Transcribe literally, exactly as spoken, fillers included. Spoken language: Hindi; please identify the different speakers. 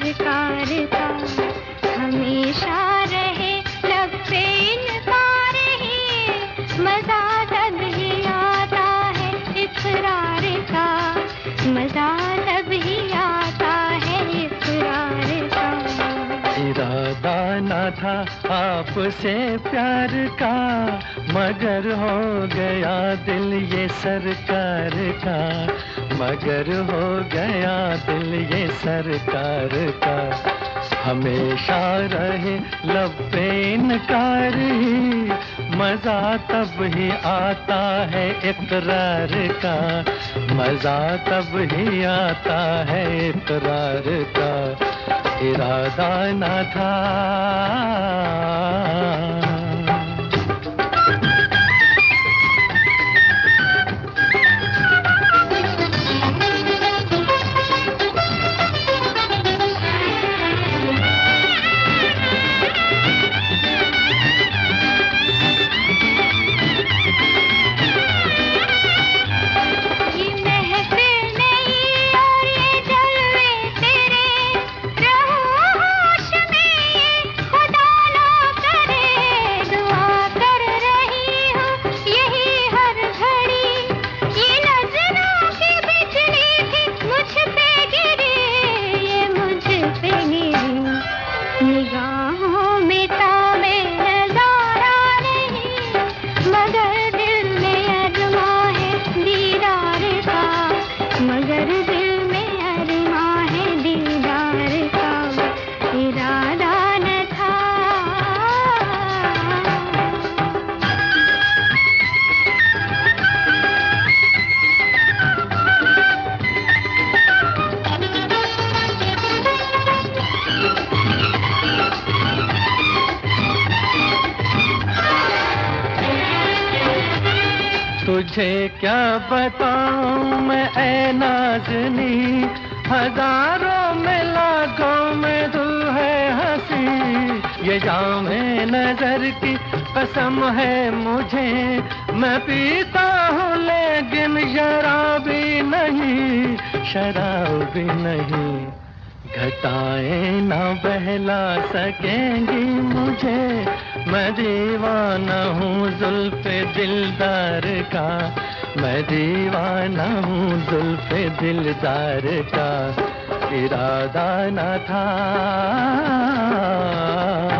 Speaker 1: सरकार का, हमेशा रहे लब पे इनकार ही, मजा तब ही आता है इकरार का, मजा तब ही आता है इकरार का।
Speaker 2: इरादा न था आपसे प्यार का, मगर हो गया दिल ये सरकार का, मगर हो गया दिल ये सरकार का। हमेशा रहे लब पे इनकार ही, मजा तब ही आता है इकरार का, मजा तब ही आता है इकरार का। इरादा न था।
Speaker 1: निगाहों में ताबे नजारा नहीं, मगर दिल में अरमा है दीदार का, मगर दिल में अरमा है दीदार का। इरादा न था।
Speaker 2: तुझे क्या बताऊं मैं ऐ नाज़नी, हजारों में लाखों में तू है हंसी। ये जामे नजर की कसम है मुझे, मैं पीता हूँ लेकिन शराबी नहीं, शराबी नहीं। घटाएं ना बहला सकेंगी मुझे, मैं दीवाना हूँ जुल्फ़े दिलदार का, मैं दीवाना हूँ जुल्फ़े दिलदार का। इरादा न था।